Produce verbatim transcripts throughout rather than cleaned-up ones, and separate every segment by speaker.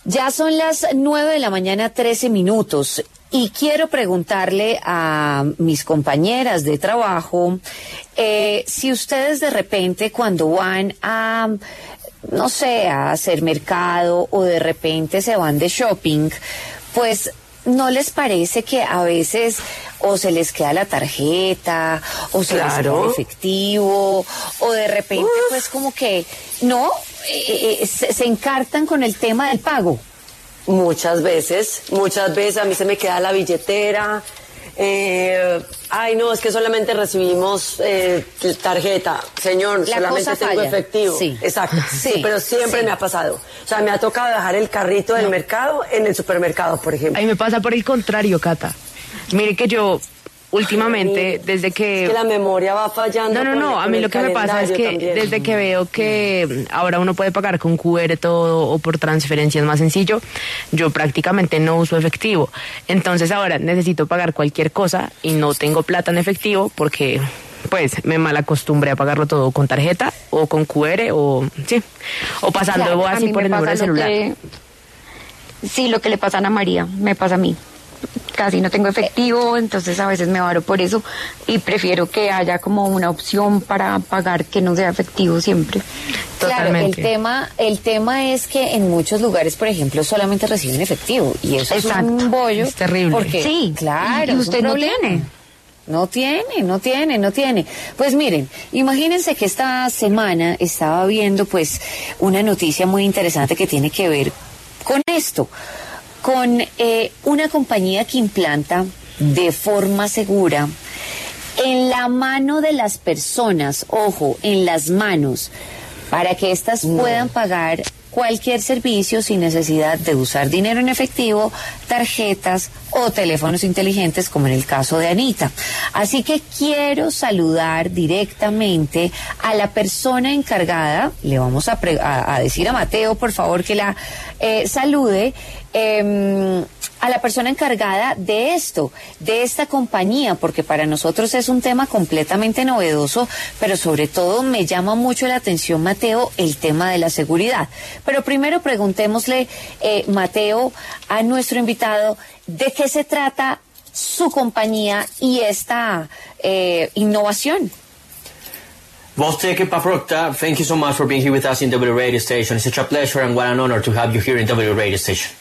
Speaker 1: Ya son las nueve de la mañana, trece minutos, y quiero preguntarle a mis compañeras de trabajo eh, si ustedes de repente cuando van a, no sé, a hacer mercado o de repente se van de shopping, pues ¿no les parece que a veces o se les queda la tarjeta o se
Speaker 2: claro.
Speaker 1: les queda el efectivo o de repente Uf. pues como que no eh, se, se encartan con el tema del pago?
Speaker 2: Muchas veces, muchas veces a mí se me queda la billetera. Eh, ay no, es que solamente recibimos eh, tarjeta, señor,
Speaker 1: la
Speaker 2: solamente tengo
Speaker 1: falla.
Speaker 2: efectivo.
Speaker 1: Sí.
Speaker 2: Exacto, sí, sí pero siempre
Speaker 1: sí.
Speaker 2: me ha pasado. O sea, me ha tocado dejar el carrito del no. mercado en el supermercado, por ejemplo.
Speaker 3: A mí me pasa por el contrario, Cata. Mire que yo últimamente,
Speaker 2: mí,
Speaker 3: desde que...
Speaker 2: Es que la memoria va fallando.
Speaker 3: No, no, no, a mí lo que me pasa es que también. Desde que veo que ahora uno puede pagar con Q R todo o por transferencias más sencillo, yo prácticamente no uso efectivo. Entonces ahora necesito pagar cualquier cosa y no tengo plata en efectivo porque pues me malacostumbré a pagarlo todo con tarjeta o con Q R o sí, o pasando claro, así por el número de celular.
Speaker 4: Que, sí, lo que le pasa a Ana María, me pasa a mí. Casi no tengo efectivo, entonces a veces me varo por eso y prefiero que haya como una opción para pagar que no sea efectivo siempre.
Speaker 1: Claro, el tema, el tema es que en muchos lugares, por ejemplo, solamente reciben efectivo y eso Exacto. es un bollo.
Speaker 3: Es terrible.
Speaker 1: Porque,
Speaker 4: sí,
Speaker 1: claro,
Speaker 4: y usted no tiene.
Speaker 1: No tiene, no tiene, no tiene. Pues miren, imagínense que esta semana estaba viendo pues una noticia muy interesante que tiene que ver con esto. Con eh, una compañía que implanta de forma segura en la mano de las personas, ojo, en las manos, para que éstas no. puedan pagar cualquier servicio sin necesidad de usar dinero en efectivo, tarjetas o teléfonos inteligentes, como en el caso de Anita. Así que quiero saludar directamente a la persona encargada. Le vamos a, pre- a, a decir a Mateo, por favor, que la eh, salude. Eh, a la persona encargada de esto, de esta compañía, porque para nosotros es un tema completamente novedoso, pero sobre todo me llama mucho la atención, Mateo, el tema de la seguridad. Pero primero preguntémosle, eh, Mateo, a nuestro invitado, ¿de qué se trata su compañía y esta eh, innovación?
Speaker 5: Wojtek Paprokta, thank you so much for being here with us in W Radio Station. It's such a pleasure and what an honor to have you here in W Radio Station.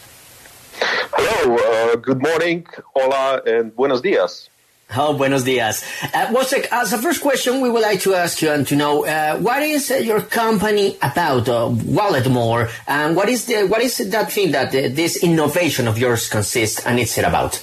Speaker 6: Hello, uh, good morning, hola, and buenos dias.
Speaker 5: Oh, buenos dias. Uh, Wojtek, as a first question, we would like to ask you and to know uh, what is uh, your company about, uh, Walletmore, and what is the what is that thing that uh, this innovation of yours consists and it's about?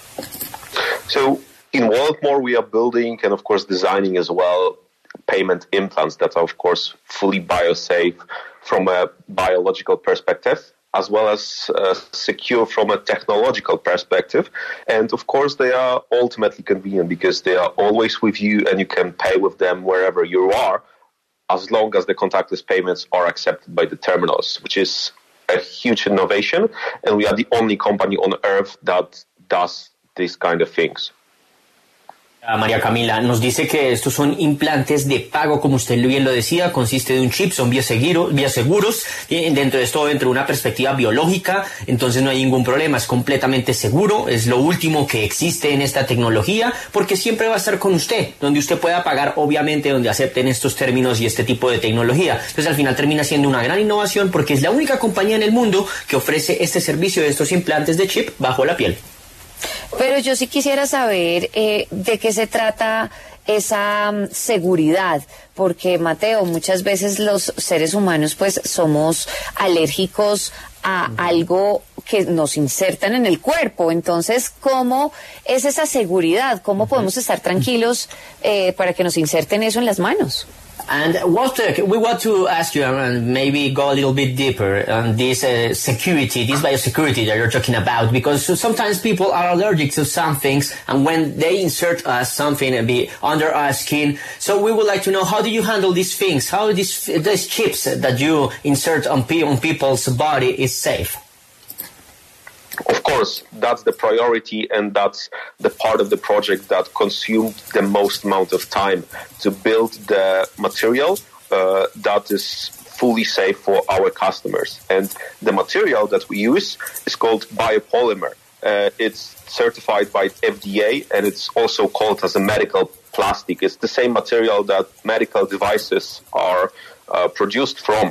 Speaker 6: So, in Walletmore, we are building and, of course, designing as well payment implants that are, of course, fully biosafe from a biological perspective, as well as uh, secure from a technological perspective. And of course, they are ultimately convenient because they are always with you and you can pay with them wherever you are, as long as the contactless payments are accepted by the terminals, which is a huge innovation. And we are the only company on earth that does these kind of things.
Speaker 5: María Camila nos dice que estos son implantes de pago, como usted bien lo decía, consiste de un chip, son bioseguros, bioseguros, y dentro de esto, dentro de una perspectiva biológica, entonces no hay ningún problema, es completamente seguro, es lo último que existe en esta tecnología, porque siempre va a estar con usted, donde usted pueda pagar, obviamente, donde acepten estos términos y este tipo de tecnología. Entonces al final termina siendo una gran innovación, porque es la única compañía en el mundo que ofrece este servicio de estos implantes de chip bajo la piel.
Speaker 1: Pero yo sí quisiera saber eh, de qué se trata esa um, seguridad, porque Mateo, muchas veces los seres humanos pues somos alérgicos a algo que nos insertan en el cuerpo. Entonces, ¿cómo es esa seguridad? ¿Cómo podemos estar tranquilos eh, para que nos inserten eso en las manos?
Speaker 5: And Wojtek, we want to ask you and maybe go a little bit deeper on this uh, security, this biosecurity that you're talking about, because sometimes people are allergic to some things, and when they insert uh, something be under our skin, so we would like to know, how do you handle these things? How these these chips that you insert on, pe- on people's body is safe?
Speaker 6: Of course, that's the priority, and that's the part of the project that consumed the most amount of time to build the material uh, that is fully safe for our customers. And the material that we use is called biopolymer. Uh, it's certified by F D A, and it's also called as a medical plastic. It's the same material that medical devices are uh, produced from.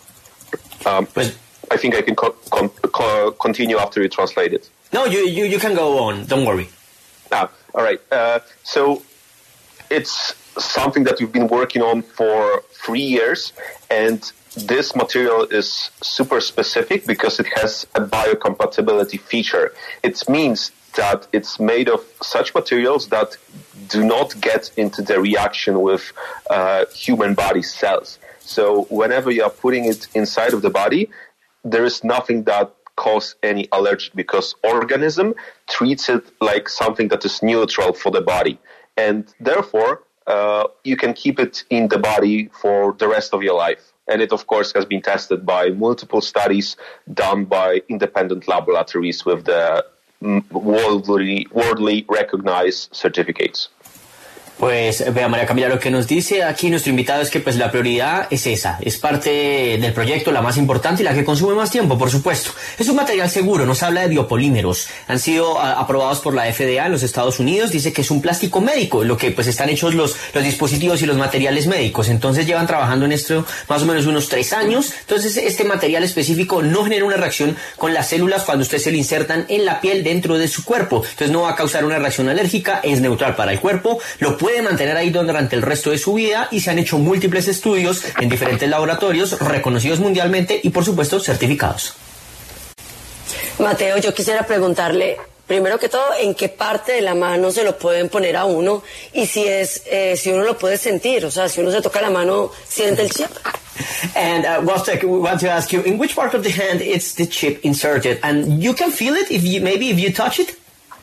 Speaker 6: Um, I think I can co- con- co- continue after you translate it.
Speaker 5: No, you, you, you can go on. Don't worry.
Speaker 6: Ah, all right. Uh, so it's something that we've been working on for three years, and this material is super specific because it has a biocompatibility feature. It means that it's made of such materials that do not get into the reaction with uh, human body cells. So whenever you are putting it inside of the body, there is nothing that causes any allergy because organism treats it like something that is neutral for the body. And therefore, uh, you can keep it in the body for the rest of your life. And it, of course, has been tested by multiple studies done by independent laboratories with the worldly, worldly recognized certificates.
Speaker 5: Pues vea, María Camila, lo que nos dice aquí nuestro invitado es que pues la prioridad es esa, es parte del proyecto, la más importante y la que consume más tiempo, por supuesto. Es un material seguro, nos habla de biopolímeros, han sido a, aprobados por la F D A en los Estados Unidos, dice que es un plástico médico, lo que pues están hechos los, los dispositivos y los materiales médicos, entonces llevan trabajando en esto más o menos unos tres años, entonces este material específico no genera una reacción con las células cuando ustedes se lo insertan en la piel dentro de su cuerpo, entonces no va a causar una reacción alérgica, es neutral para el cuerpo, lo puede puede mantener ahí durante el resto de su vida y se han hecho múltiples estudios en diferentes laboratorios reconocidos mundialmente y por supuesto certificados.
Speaker 2: Mateo, yo quisiera preguntarle, primero que todo, ¿en qué parte de la mano se lo pueden poner a uno? Y si es, eh, si uno lo puede sentir, o sea, si uno se toca la mano, ¿siente el chip?
Speaker 5: And uh, Wojtek, we want to ask you, in which part of the hand is the chip inserted? And you can feel it if you, maybe if you touch it?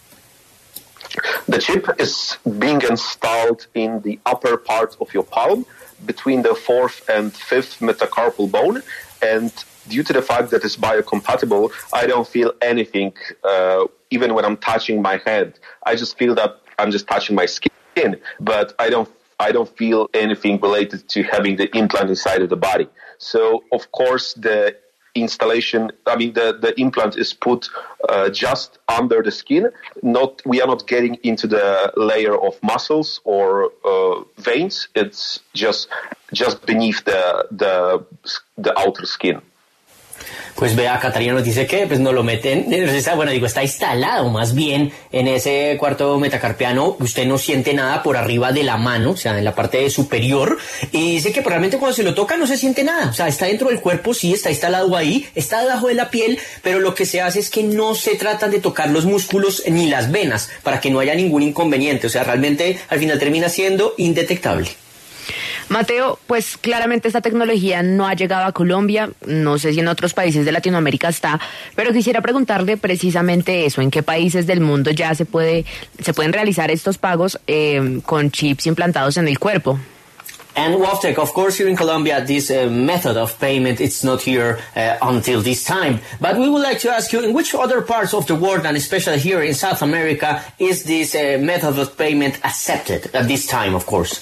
Speaker 6: The chip is being installed in the upper part of your palm between the fourth and fifth metacarpal bone, and due to the fact that it's biocompatible, I don't feel anything uh, even when I'm touching my hand. I just feel that I'm just touching my skin, but I don't I don't feel anything related to having the implant inside of the body. So, of course, the installation, I mean, the, the implant is put uh, just under the skin. Not, we are not getting into the layer of muscles or uh, veins. It's just just beneath the the the outer skin.
Speaker 5: Pues vea, Catarina nos dice que pues no lo meten, bueno, digo, está instalado más bien en ese cuarto metacarpiano, usted no siente nada por arriba de la mano, o sea, en la parte superior, y dice que realmente cuando se lo toca no se siente nada, o sea, está dentro del cuerpo, sí, está instalado ahí, está debajo de la piel, pero lo que se hace es que no se tratan de tocar los músculos ni las venas, para que no haya ningún inconveniente, o sea, realmente al final termina siendo indetectable.
Speaker 3: Mateo, pues claramente esta tecnología no ha llegado a Colombia, no sé si en otros países de Latinoamérica está, pero quisiera preguntarle precisamente eso, ¿en qué países del mundo ya se puede se pueden realizar estos pagos eh, con chips implantados en el cuerpo?
Speaker 5: And Wojtek, of course, here in Colombia, this uh, method of payment, it's not here uh, until this time. But we would like to ask you, in which other parts of the world, and especially here in South America, is this uh, method of payment accepted at this time, of course?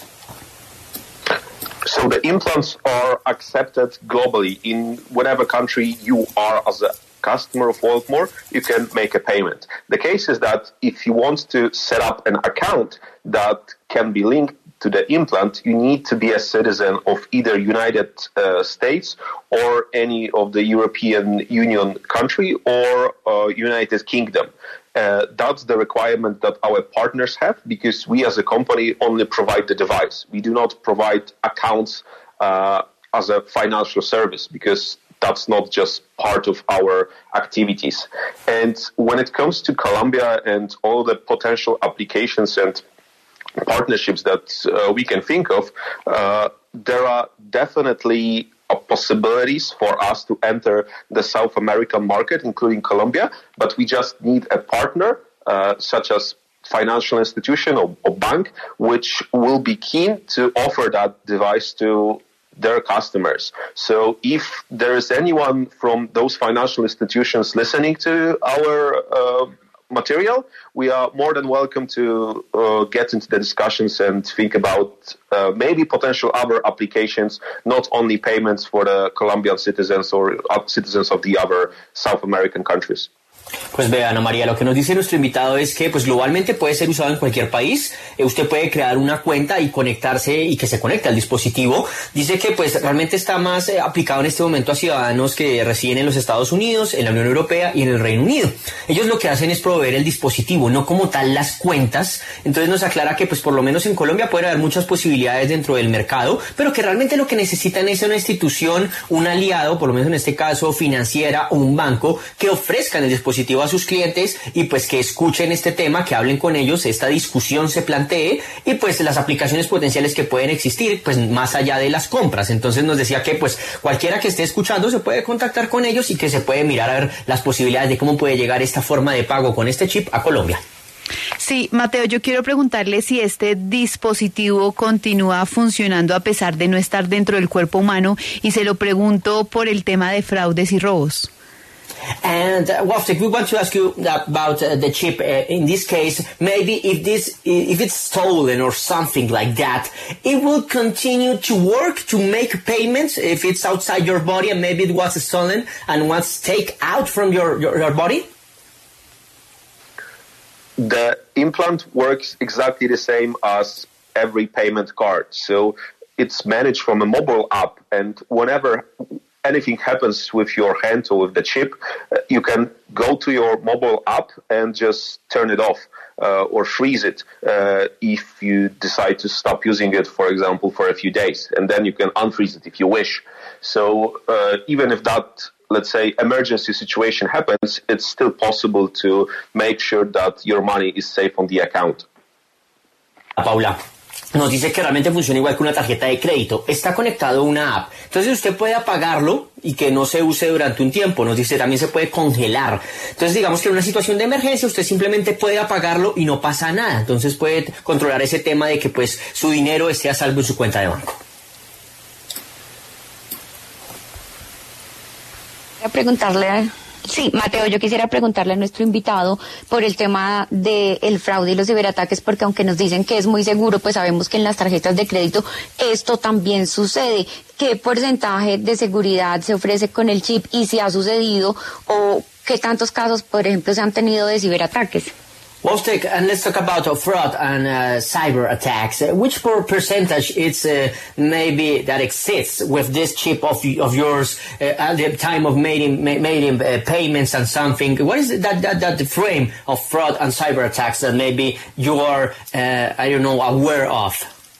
Speaker 6: So the implants are accepted globally. In whatever country you are as a customer of Worldmore, you can make a payment. The case is that if you want to set up an account that can be linked to the implant, you need to be a citizen of either United uh, States or any of the European Union country or uh, United Kingdom. Uh, that's the requirement that our partners have because we as a company only provide the device. We do not provide accounts uh, as a financial service because that's not just part of our activities. And when it comes to Colombia and all the potential applications and partnerships that uh, we can think of, uh, there are definitely possibilities for us to enter the South American market, including Colombia, but we just need a partner, uh, such as financial institution or, or bank, which will be keen to offer that device to their customers. So if there is anyone from those financial institutions listening to our uh, material, we are more than welcome to uh, get into the discussions and think about uh, maybe potential other applications, not only payments for the Colombian citizens or uh, citizens of the other South American countries.
Speaker 5: Pues vea, Ana María, lo que nos dice nuestro invitado es que pues globalmente puede ser usado en cualquier país. Eh, usted puede crear una cuenta y conectarse y que se conecte al dispositivo. Dice que pues realmente está más eh, aplicado en este momento a ciudadanos que residen en los Estados Unidos, en la Unión Europea y en el Reino Unido. Ellos lo que hacen es proveer el dispositivo, no como tal las cuentas. Entonces nos aclara que pues por lo menos en Colombia puede haber muchas posibilidades dentro del mercado, pero que realmente lo que necesitan es una institución, un aliado, por lo menos en este caso financiera o un banco, que ofrezcan el dispositivo a sus clientes y pues que escuchen este tema, que hablen con ellos, esta discusión se plantee y pues las aplicaciones potenciales que pueden existir pues más allá de las compras. Entonces nos decía que pues cualquiera que esté escuchando se puede contactar con ellos y que se puede mirar a ver las posibilidades de cómo puede llegar esta forma de pago con este chip a Colombia.
Speaker 7: Sí, Mateo, yo quiero preguntarle si este dispositivo continúa funcionando a pesar de no estar dentro del cuerpo humano, y se lo pregunto por el tema de fraudes y robos.
Speaker 5: And uh, Wojtek, we want to ask you about uh, the chip. Uh, in this case, maybe if this, if it's stolen or something like that, it will continue to work to make payments if it's outside your body and maybe it was stolen and was taken out from your, your, your body?
Speaker 6: The implant works exactly the same as every payment card. So it's managed from a mobile app, and whenever anything happens with your hand or with the chip, uh, you can go to your mobile app and just turn it off uh, or freeze it uh, if you decide to stop using it, for example, for a few days. And then you can unfreeze it if you wish. So uh, even if that, let's say, emergency situation happens, it's still possible to make sure that your money is safe on the account.
Speaker 5: Paula nos dice que realmente funciona igual que una tarjeta de crédito. Está conectado a una app. Entonces usted puede apagarlo y que no se use durante un tiempo. Nos dice también se puede congelar. Entonces digamos que en una situación de emergencia usted simplemente puede apagarlo y no pasa nada. Entonces puede controlar ese tema de que pues su dinero esté a salvo en su cuenta de banco.
Speaker 4: Voy a preguntarle a... Sí, Mateo, yo quisiera preguntarle a nuestro invitado por el tema del fraude y los ciberataques, porque aunque nos dicen que es muy seguro, pues sabemos que en las tarjetas de crédito esto también sucede. ¿Qué porcentaje de seguridad se ofrece con el chip y si ha sucedido, o qué tantos casos, por ejemplo, se han tenido de ciberataques?
Speaker 5: Wojtek, and let's talk about uh, fraud and uh, cyber attacks. Uh, which per percentage it's uh, maybe that exists with this chip of of yours uh, at the time of making making uh, payments and something? What is that that that the frame of fraud and cyber attacks that maybe you are uh, I don't know aware of?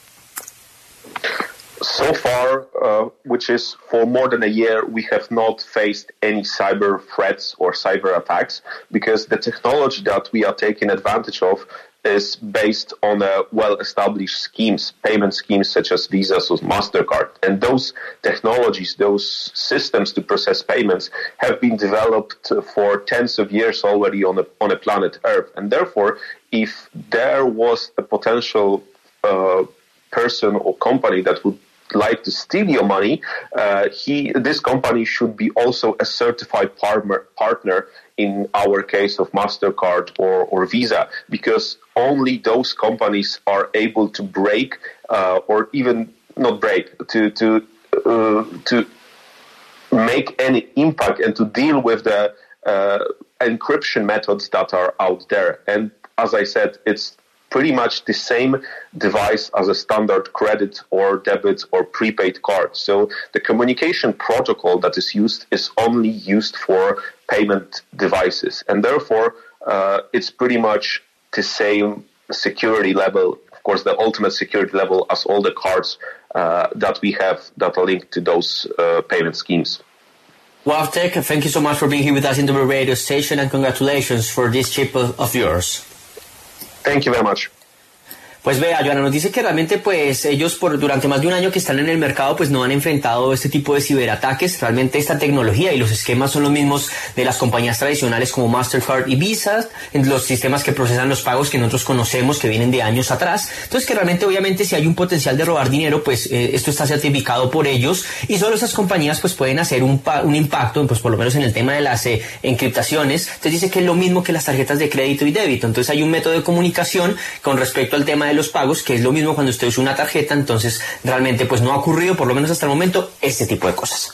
Speaker 6: So far, uh, which is for more than a year, we have not faced any cyber threats or cyber attacks because the technology that we are taking advantage of is based on uh, well-established schemes, payment schemes such as Visa or MasterCard. And those technologies, those systems to process payments have been developed for tens of years already on a, on a planet Earth. And therefore, if there was a potential uh, person or company that would like to steal your money, uh, he, this company should be also a certified partner, partner in our case of MasterCard or, or Visa, because only those companies are able to break uh, or even not break, to, to, uh, to make any impact and to deal with the uh, encryption methods that are out there. And as I said, it's pretty much the same device as a standard credit or debit or prepaid card. So the communication protocol that is used is only used for payment devices. And therefore, uh, it's pretty much the same security level, of course, the ultimate security level as all the cards uh, that we have that are linked to those uh, payment schemes.
Speaker 5: Wojtek, thank you so much for being here with us in the radio station, and congratulations for this chip of, of yours.
Speaker 6: Thank you very much.
Speaker 5: Pues vea, Joana, nos dice que realmente pues ellos por durante más de un año que están en el mercado pues no han enfrentado este tipo de ciberataques. Realmente esta tecnología y los esquemas son los mismos de las compañías tradicionales como Mastercard y Visa, en los sistemas que procesan los pagos que nosotros conocemos que vienen de años atrás. Entonces que realmente obviamente si hay un potencial de robar dinero pues eh, esto está certificado por ellos y solo esas compañías pues pueden hacer un, un impacto pues por lo menos en el tema de las eh, encriptaciones. Entonces dice que es lo mismo que las tarjetas de crédito y débito. Entonces hay un método de comunicación con respecto al tema de los pagos, que es lo mismo cuando usted usa una tarjeta, entonces realmente pues no ha ocurrido, por lo menos hasta el momento, este tipo de cosas.